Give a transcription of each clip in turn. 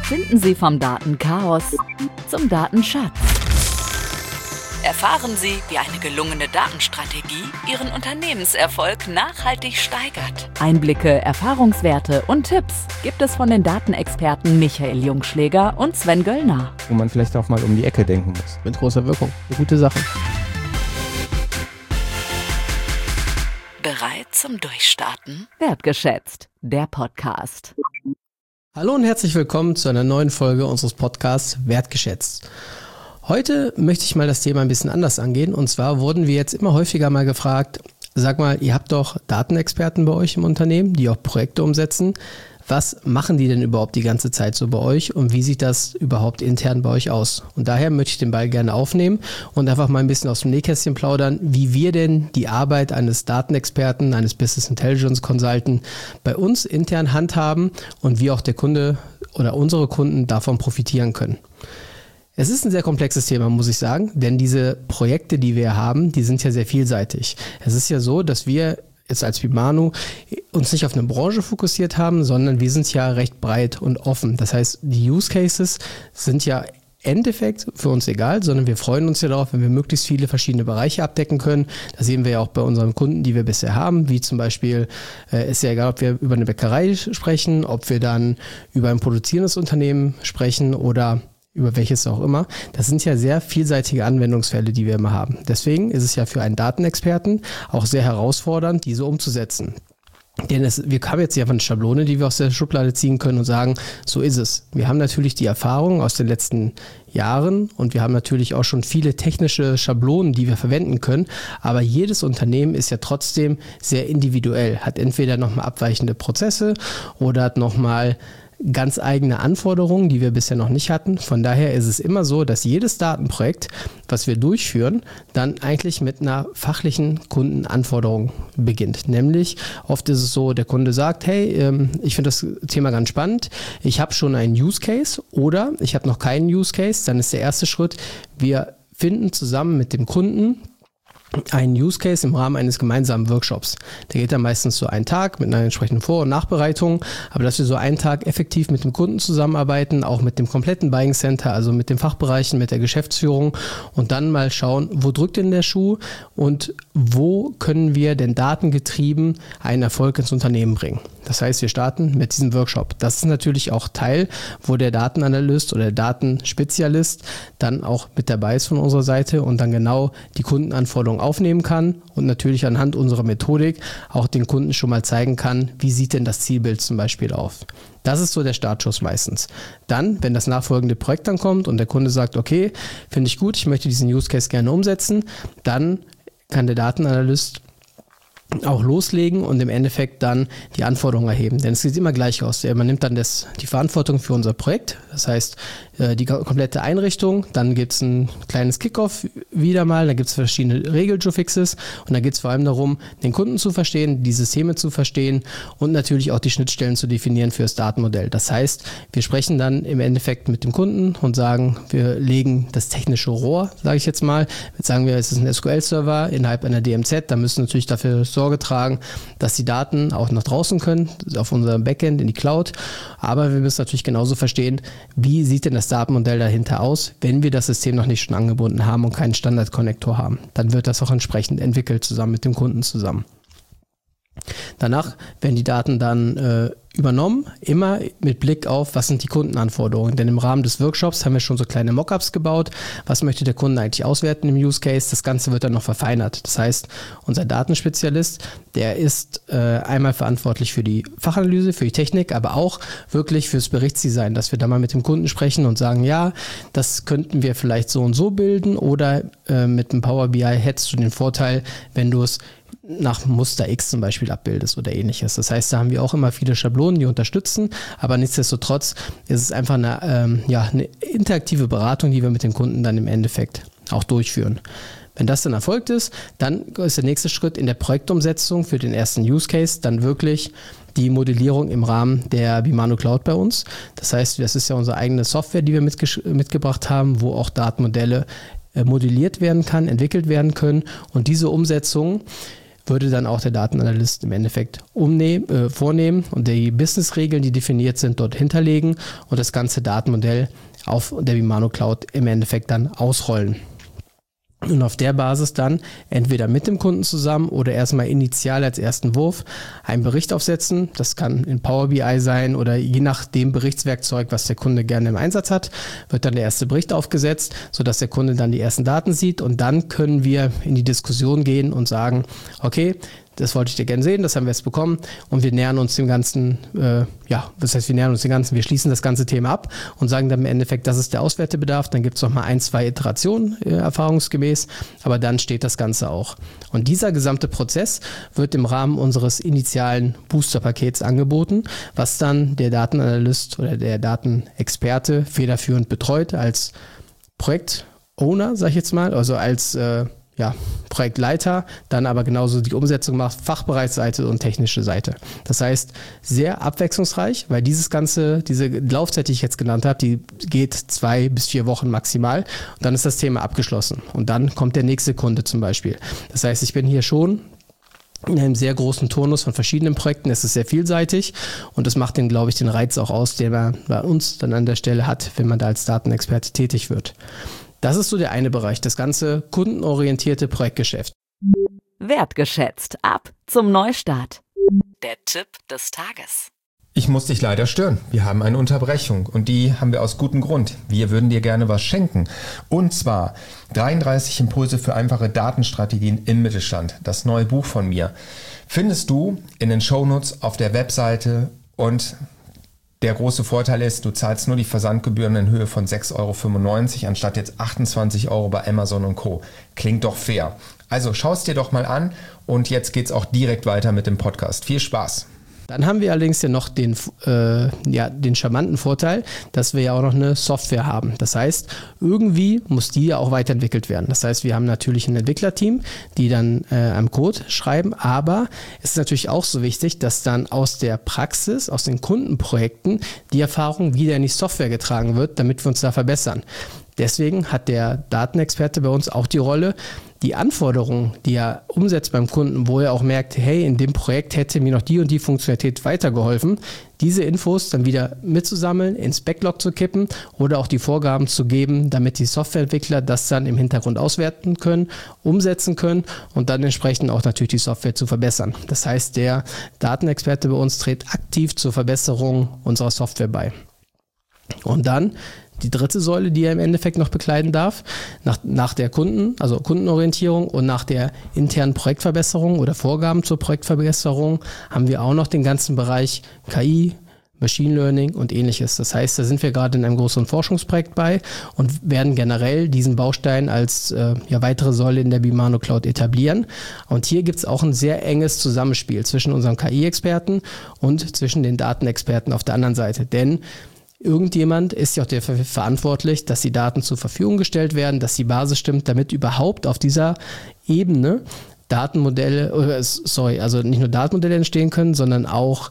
Finden Sie vom Datenchaos zum Datenschatz. Erfahren Sie, wie eine gelungene Datenstrategie Ihren Unternehmenserfolg nachhaltig steigert. Einblicke, Erfahrungswerte und Tipps gibt es von den Datenexperten Michael Jungschläger und Sven Göllner. Wo man vielleicht auch mal um die Ecke denken muss. Mit großer Wirkung. Eine gute Sache. Bereit zum Durchstarten? Wertgeschätzt, der Podcast. Hallo und herzlich willkommen zu einer neuen Folge unseres Podcasts Wertgeschätzt. Heute möchte ich mal das Thema ein bisschen anders angehen, und zwar wurden wir jetzt immer häufiger mal gefragt, sag mal, ihr habt doch Datenexperten bei euch im Unternehmen, die auch Projekte umsetzen. Was machen die denn überhaupt die ganze Zeit so bei euch und wie sieht das überhaupt intern bei euch aus? Und daher möchte ich den Ball gerne aufnehmen und einfach mal ein bisschen aus dem Nähkästchen plaudern, wie wir denn die Arbeit eines Datenexperten, eines Business Intelligence Consultant bei uns intern handhaben und wie auch der Kunde oder unsere Kunden davon profitieren können. Es ist ein sehr komplexes Thema, muss ich sagen, denn diese Projekte, die wir haben, die sind ja sehr vielseitig. Es ist ja so, dass wir jetzt als Bimano uns nicht auf eine Branche fokussiert haben, sondern wir sind ja recht breit und offen. Das heißt, die Use Cases sind ja im Endeffekt für uns egal, sondern wir freuen uns ja darauf, wenn wir möglichst viele verschiedene Bereiche abdecken können. Das sehen wir ja auch bei unseren Kunden, die wir bisher haben, wie zum Beispiel, ist ja egal, ob wir über eine Bäckerei sprechen, ob wir dann über ein produzierendes Unternehmen sprechen oder über welches auch immer. Das sind ja sehr vielseitige Anwendungsfälle, die wir immer haben. Deswegen ist es ja für einen Datenexperten auch sehr herausfordernd, diese umzusetzen. Denn wir haben jetzt ja eine Schablone, die wir aus der Schublade ziehen können und sagen, so ist es. Wir haben natürlich die Erfahrung aus den letzten Jahren und wir haben natürlich auch schon viele technische Schablonen, die wir verwenden können. Aber jedes Unternehmen ist ja trotzdem sehr individuell, hat entweder nochmal abweichende Prozesse oder hat nochmal ganz eigene Anforderungen, die wir bisher noch nicht hatten. Von daher ist es immer so, dass jedes Datenprojekt, was wir durchführen, dann eigentlich mit einer fachlichen Kundenanforderung beginnt. Nämlich oft ist es so, der Kunde sagt, hey, ich finde das Thema ganz spannend, ich habe schon einen Use Case oder ich habe noch keinen Use Case. Dann ist der erste Schritt, wir finden zusammen mit dem Kunden einen Use Case im Rahmen eines gemeinsamen Workshops. Der geht dann meistens so einen Tag mit einer entsprechenden Vor- und Nachbereitung, aber dass wir so einen Tag effektiv mit dem Kunden zusammenarbeiten, auch mit dem kompletten Buying Center, also mit den Fachbereichen, mit der Geschäftsführung und dann mal schauen, wo drückt denn der Schuh und wo können wir denn datengetrieben einen Erfolg ins Unternehmen bringen. Das heißt, wir starten mit diesem Workshop. Das ist natürlich auch Teil, wo der Datenanalyst oder der Datenspezialist dann auch mit dabei ist von unserer Seite und dann genau die Kundenanforderungen aufnehmen kann und natürlich anhand unserer Methodik auch den Kunden schon mal zeigen kann, wie sieht denn das Zielbild zum Beispiel aus. Das ist so der Startschuss meistens. Dann, wenn das nachfolgende Projekt dann kommt und der Kunde sagt, okay, finde ich gut, ich möchte diesen Use Case gerne umsetzen, dann kann der Datenanalyst auch loslegen und im Endeffekt dann die Anforderungen erheben. Denn es sieht immer gleich aus. Man nimmt dann die Verantwortung für unser Projekt, das heißt die komplette Einrichtung, dann gibt es ein kleines Kickoff wieder mal, da gibt es verschiedene Regelfixes und da geht es vor allem darum, den Kunden zu verstehen, die Systeme zu verstehen und natürlich auch die Schnittstellen zu definieren für das Datenmodell. Das heißt, wir sprechen dann im Endeffekt mit dem Kunden und sagen, wir legen das technische Rohr, sage ich jetzt mal. Jetzt sagen wir, es ist ein SQL-Server innerhalb einer DMZ, da müssen wir natürlich dafür Sorge tragen, dass die Daten auch nach draußen können, auf unserem Backend in die Cloud. Aber wir müssen natürlich genauso verstehen, wie sieht denn das Datenmodell dahinter aus, wenn wir das System noch nicht schon angebunden haben und keinen Standardkonnektor haben. Dann wird das auch entsprechend entwickelt, zusammen mit dem Kunden zusammen. Danach werden die Daten dann übernommen, immer mit Blick auf, was sind die Kundenanforderungen. Denn im Rahmen des Workshops haben wir schon so kleine Mockups gebaut. Was möchte der Kunde eigentlich auswerten im Use Case? Das Ganze wird dann noch verfeinert. Das heißt, unser Datenspezialist, der ist einmal verantwortlich für die Fachanalyse, für die Technik, aber auch wirklich fürs Berichtsdesign, dass wir da mal mit dem Kunden sprechen und sagen, ja, das könnten wir vielleicht so und so bilden oder mit dem Power BI hättest du den Vorteil, wenn du es nach Muster X zum Beispiel abbildest oder ähnliches. Das heißt, da haben wir auch immer viele Schablonen, die unterstützen, aber nichtsdestotrotz ist es einfach eine interaktive Beratung, die wir mit dem Kunden dann im Endeffekt auch durchführen. Wenn das dann erfolgt ist, dann ist der nächste Schritt in der Projektumsetzung für den ersten Use Case dann wirklich die Modellierung im Rahmen der Bimano Cloud bei uns. Das heißt, das ist ja unsere eigene Software, die wir mitgebracht haben, wo auch Datenmodelle modelliert werden kann, entwickelt werden können und diese Umsetzung würde dann auch der Datenanalyst im Endeffekt vornehmen und die Businessregeln, die definiert sind, dort hinterlegen und das ganze Datenmodell auf der Vimano Cloud im Endeffekt dann ausrollen. Und auf der Basis dann entweder mit dem Kunden zusammen oder erstmal initial als ersten Wurf einen Bericht aufsetzen. Das kann in Power BI sein oder je nach dem Berichtswerkzeug, was der Kunde gerne im Einsatz hat, wird dann der erste Bericht aufgesetzt, sodass der Kunde dann die ersten Daten sieht und dann können wir in die Diskussion gehen und sagen, okay, das wollte ich dir gerne sehen, das haben wir jetzt bekommen und wir nähern uns dem Ganzen, wir schließen das ganze Thema ab und sagen dann im Endeffekt, das ist der Auswertebedarf, dann gibt es nochmal 1-2 Iterationen erfahrungsgemäß, aber dann steht das Ganze auch. Und dieser gesamte Prozess wird im Rahmen unseres initialen Booster-Pakets angeboten, was dann der Datenanalyst oder der Datenexperte federführend betreut als Projektowner, sag ich jetzt mal, also als Projektleiter, dann aber genauso die Umsetzung macht, Fachbereichsseite und technische Seite. Das heißt, sehr abwechslungsreich, weil diese Laufzeit, die ich jetzt genannt habe, die geht 2 bis 4 Wochen maximal und dann ist das Thema abgeschlossen und dann kommt der nächste Kunde zum Beispiel. Das heißt, ich bin hier schon in einem sehr großen Turnus von verschiedenen Projekten. Es ist sehr vielseitig und das macht den Reiz auch aus, den man bei uns dann an der Stelle hat, wenn man da als Datenexperte tätig wird. Das ist so der eine Bereich, das ganze kundenorientierte Projektgeschäft. Wertgeschätzt. Ab zum Neustart. Der Tipp des Tages. Ich muss dich leider stören. Wir haben eine Unterbrechung und die haben wir aus gutem Grund. Wir würden dir gerne was schenken. Und zwar 33 Impulse für einfache Datenstrategien im Mittelstand. Das neue Buch von mir. Findest du in den Shownotes auf der Webseite und der große Vorteil ist, du zahlst nur die Versandgebühren in Höhe von 6,95 € anstatt jetzt 28 € bei Amazon und Co. Klingt doch fair. Also schau es dir doch mal an und jetzt geht's auch direkt weiter mit dem Podcast. Viel Spaß! Dann haben wir allerdings ja noch den charmanten Vorteil, dass wir ja auch noch eine Software haben. Das heißt, irgendwie muss die ja auch weiterentwickelt werden. Das heißt, wir haben natürlich ein Entwicklerteam, die dann am Code schreiben, aber es ist natürlich auch so wichtig, dass dann aus der Praxis, aus den Kundenprojekten die Erfahrung wieder in die Software getragen wird, damit wir uns da verbessern. Deswegen hat der Datenexperte bei uns auch die Rolle, die Anforderungen, die er umsetzt beim Kunden, wo er auch merkt, hey, in dem Projekt hätte mir noch die und die Funktionalität weitergeholfen, diese Infos dann wieder mitzusammeln, ins Backlog zu kippen oder auch die Vorgaben zu geben, damit die Softwareentwickler das dann im Hintergrund auswerten können, umsetzen können und dann entsprechend auch natürlich die Software zu verbessern. Das heißt, der Datenexperte bei uns trägt aktiv zur Verbesserung unserer Software bei. Und dann die dritte Säule, die er im Endeffekt noch bekleiden darf, nach der Kundenorientierung und nach der internen Projektverbesserung oder Vorgaben zur Projektverbesserung, haben wir auch noch den ganzen Bereich KI, Machine Learning und ähnliches. Das heißt, da sind wir gerade in einem größeren Forschungsprojekt bei und werden generell diesen Baustein als weitere Säule in der Vimano Cloud etablieren. Und hier gibt es auch ein sehr enges Zusammenspiel zwischen unserem KI-Experten und zwischen den Datenexperten auf der anderen Seite. Denn irgendjemand ist ja auch dafür verantwortlich, dass die Daten zur Verfügung gestellt werden, dass die Basis stimmt, damit überhaupt auf dieser Ebene nicht nur Datenmodelle entstehen können, sondern auch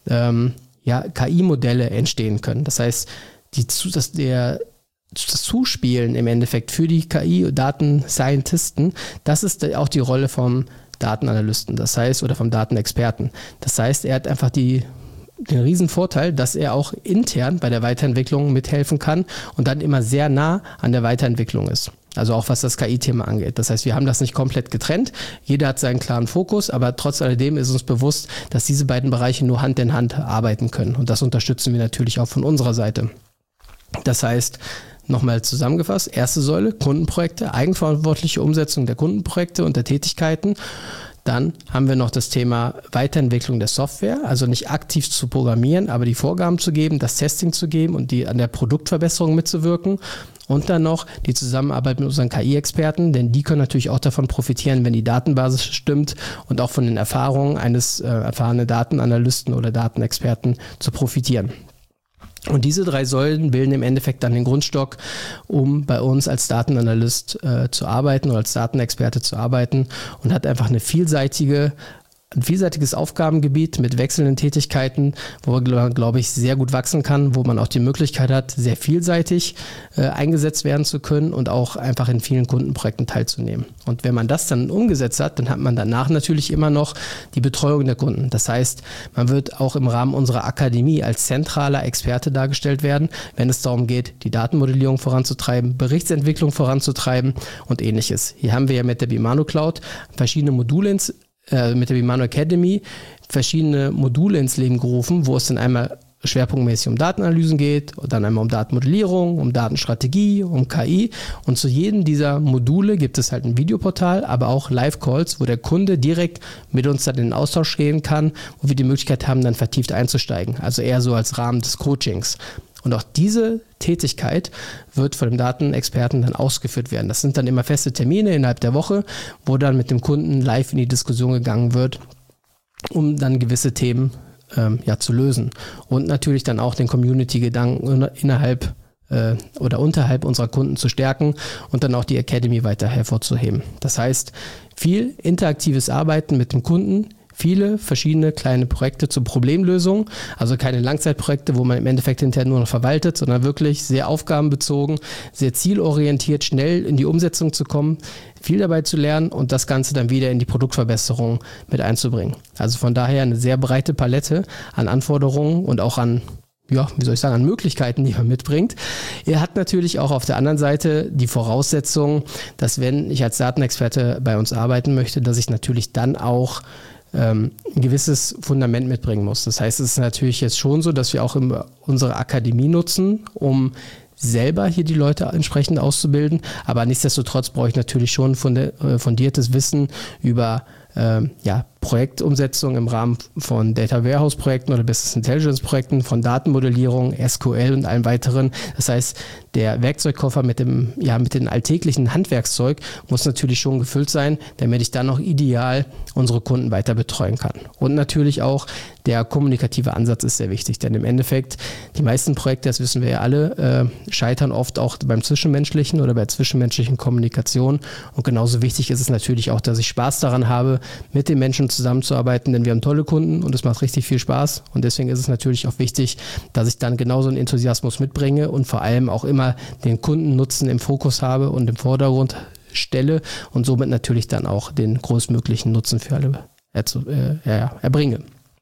KI-Modelle entstehen können. Das heißt, das Zuspielen im Endeffekt für die KI-Daten-Scientisten, das ist auch die Rolle vom Datenanalysten, das heißt, oder vom Datenexperten. Das heißt, er hat einfach den riesen Vorteil, dass er auch intern bei der Weiterentwicklung mithelfen kann und dann immer sehr nah an der Weiterentwicklung ist. Also auch was das KI-Thema angeht. Das heißt, wir haben das nicht komplett getrennt. Jeder hat seinen klaren Fokus, aber trotz alledem ist uns bewusst, dass diese beiden Bereiche nur Hand in Hand arbeiten können. Und das unterstützen wir natürlich auch von unserer Seite. Das heißt, nochmal zusammengefasst, erste Säule, Kundenprojekte, eigenverantwortliche Umsetzung der Kundenprojekte und der Tätigkeiten. Dann haben wir noch das Thema Weiterentwicklung der Software, also nicht aktiv zu programmieren, aber die Vorgaben zu geben, das Testing zu geben und an der Produktverbesserung mitzuwirken. Und dann noch die Zusammenarbeit mit unseren KI-Experten, denn die können natürlich auch davon profitieren, wenn die Datenbasis stimmt und auch von den Erfahrungen eines erfahrenen Datenanalysten oder Datenexperten zu profitieren. Und diese 3 Säulen bilden im Endeffekt dann den Grundstock, um bei uns als Datenanalyst zu arbeiten oder als Datenexperte zu arbeiten und hat einfach eine vielseitige ein vielseitiges Aufgabengebiet mit wechselnden Tätigkeiten, wo man, glaube ich, sehr gut wachsen kann, wo man auch die Möglichkeit hat, sehr vielseitig eingesetzt werden zu können und auch einfach in vielen Kundenprojekten teilzunehmen. Und wenn man das dann umgesetzt hat, dann hat man danach natürlich immer noch die Betreuung der Kunden. Das heißt, man wird auch im Rahmen unserer Akademie als zentraler Experte dargestellt werden, wenn es darum geht, die Datenmodellierung voranzutreiben, Berichtsentwicklung voranzutreiben und ähnliches. Hier haben wir ja mit der Bimano Cloud verschiedene Module mit der Bimano Academy verschiedene Module ins Leben gerufen, wo es dann einmal schwerpunktmäßig um Datenanalysen geht, und dann einmal um Datenmodellierung, um Datenstrategie, um KI. Und zu jedem dieser Module gibt es halt ein Videoportal, aber auch Live-Calls, wo der Kunde direkt mit uns dann in den Austausch gehen kann, wo wir die Möglichkeit haben, dann vertieft einzusteigen. Also eher so als Rahmen des Coachings. Und auch diese Tätigkeit wird von dem Datenexperten dann ausgeführt werden. Das sind dann immer feste Termine innerhalb der Woche, wo dann mit dem Kunden live in die Diskussion gegangen wird, um dann gewisse Themen zu lösen. Und natürlich dann auch den Community-Gedanken innerhalb oder unterhalb unserer Kunden zu stärken und dann auch die Academy weiter hervorzuheben. Das heißt, viel interaktives Arbeiten mit dem Kunden, viele verschiedene kleine Projekte zur Problemlösung, also keine Langzeitprojekte, wo man im Endeffekt hinterher nur noch verwaltet, sondern wirklich sehr aufgabenbezogen, sehr zielorientiert, schnell in die Umsetzung zu kommen, viel dabei zu lernen und das Ganze dann wieder in die Produktverbesserung mit einzubringen. Also von daher eine sehr breite Palette an Anforderungen und auch an an Möglichkeiten, die man mitbringt. Er hat natürlich auch auf der anderen Seite die Voraussetzung, dass wenn ich als Datenexperte bei uns arbeiten möchte, dass ich natürlich dann auch ein gewisses Fundament mitbringen muss. Das heißt, es ist natürlich jetzt schon so, dass wir auch unsere Akademie nutzen, um selber hier die Leute entsprechend auszubilden. Aber nichtsdestotrotz brauche ich natürlich schon fundiertes Wissen über Projektumsetzung im Rahmen von Data Warehouse Projekten oder Business Intelligence Projekten, von Datenmodellierung, SQL und allem weiteren. Das heißt, der Werkzeugkoffer mit dem alltäglichen Handwerkszeug muss natürlich schon gefüllt sein, damit ich dann noch ideal unsere Kunden weiter betreuen kann. Und natürlich auch der kommunikative Ansatz ist sehr wichtig, denn im Endeffekt die meisten Projekte, das wissen wir ja alle, scheitern oft auch beim Zwischenmenschlichen oder bei zwischenmenschlichen Kommunikation. Und genauso wichtig ist es natürlich auch, dass ich Spaß daran habe, mit den Menschen zusammenzuarbeiten, denn wir haben tolle Kunden und es macht richtig viel Spaß. Und deswegen ist es natürlich auch wichtig, dass ich dann genauso einen Enthusiasmus mitbringe und vor allem auch immer den Kundennutzen im Fokus habe und im Vordergrund stelle und somit natürlich dann auch den größtmöglichen Nutzen für alle erbringe.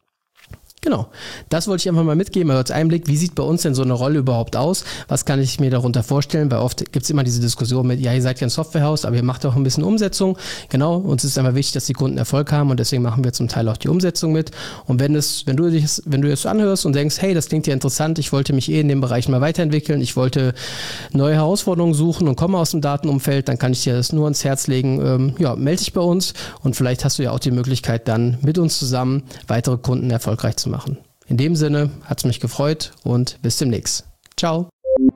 Genau, das wollte ich einfach mal mitgeben, als Einblick, wie sieht bei uns denn so eine Rolle überhaupt aus? Was kann ich mir darunter vorstellen? Weil oft gibt es immer diese Diskussion mit, ihr seid ja ein Softwarehaus, aber ihr macht auch ein bisschen Umsetzung. Genau, uns ist einfach wichtig, dass die Kunden Erfolg haben und deswegen machen wir zum Teil auch die Umsetzung mit. Und wenn du es anhörst und denkst, hey, das klingt ja interessant, ich wollte mich in dem Bereich mal weiterentwickeln, ich wollte neue Herausforderungen suchen und komme aus dem Datenumfeld, dann kann ich dir das nur ans Herz legen. Melde dich bei uns und vielleicht hast du ja auch die Möglichkeit, dann mit uns zusammen weitere Kunden erfolgreich zu machen. In dem Sinne hat es mich gefreut und bis demnächst. Ciao.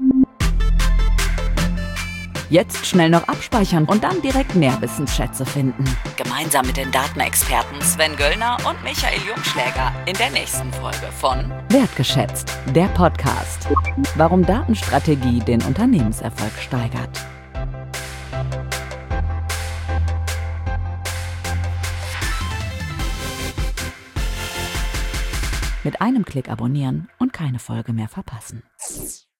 Jetzt schnell noch abspeichern und dann direkt mehr Wissensschätze finden. Gemeinsam mit den Datenexperten Sven Göllner und Michael Jungschläger in der nächsten Folge von Wertgeschätzt, der Podcast. Warum Datenstrategie den Unternehmenserfolg steigert. Mit einem Klick abonnieren und keine Folge mehr verpassen.